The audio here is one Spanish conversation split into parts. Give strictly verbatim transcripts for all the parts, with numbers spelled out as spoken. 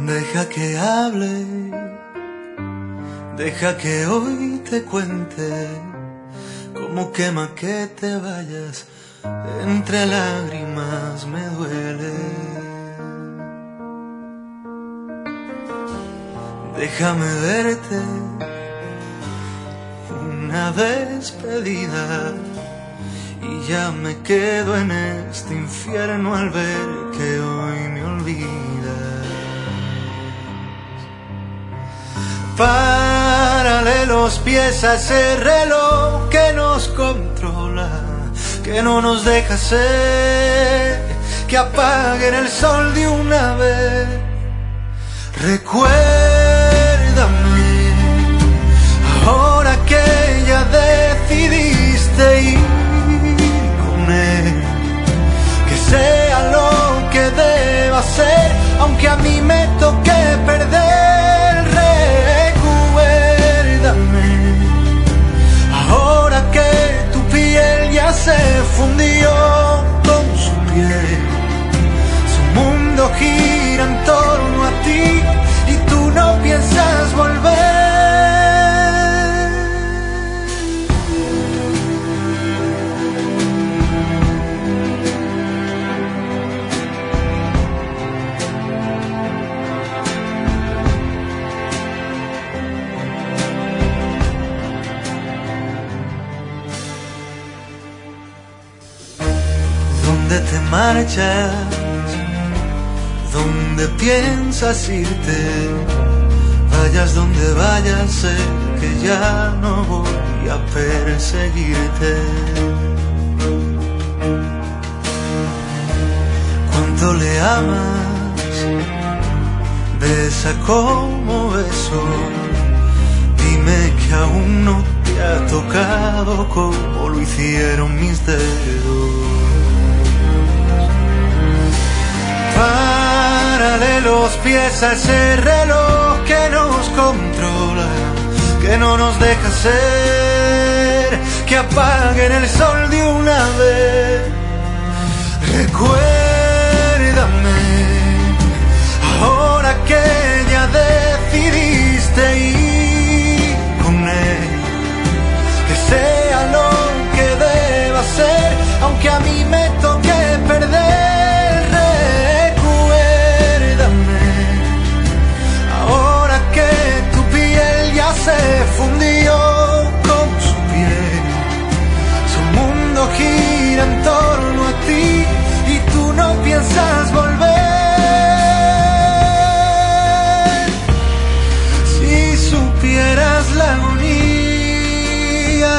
Deja que hable, deja que hoy te cuente cómo quema que te vayas, entre lágrimas me duele. Déjame verte una despedida y ya me quedo en este infierno al ver que hoy me olvidas. Párale los pies a ese reloj que nos controla, que no nos deja ser, que apaguen el sol de una vez. Recuérdame, ahora que ya decidiste ir con él, que sea lo que deba ser, aunque a mí me toque perder. Recuérdame, ahora que tu piel ya se fundió con su piel, su mundo gira en torno a ti y tú no piensas volver. ¿Dónde te marchas? ¿Dónde piensas irte? Vayas donde vayas, sé que ya no voy a perseguirte. ¿Cuánto le amas? Besa como beso. Dime que aún no te ha tocado como lo hicieron mis dedos. Párale los pies a ese reloj que nos controla, que no nos deja ser, que apaguen el sol de una vez. Recuérdame, ahora que ya decidiste ir con él, que sea lo que deba ser, aunque a mí me toque perder. Se fundió con su piel, su mundo gira en torno a ti y tú no piensas volver. Si supieras la agonía,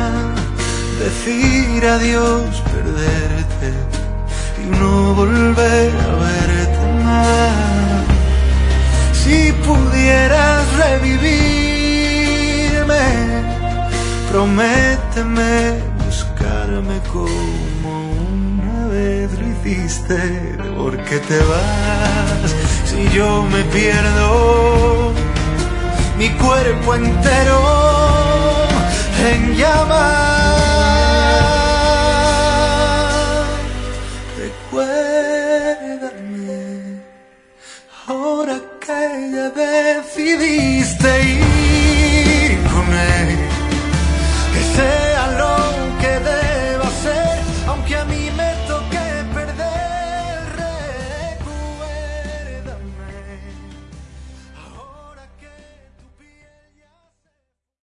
decir adiós, perderte y no volver a verte más. Si pudieras revivir, prométeme buscarme como una vez lo hiciste. ¿Por qué te vas si yo me pierdo mi cuerpo entero en llamas? Recuérdame, ahora que ya decidiste ir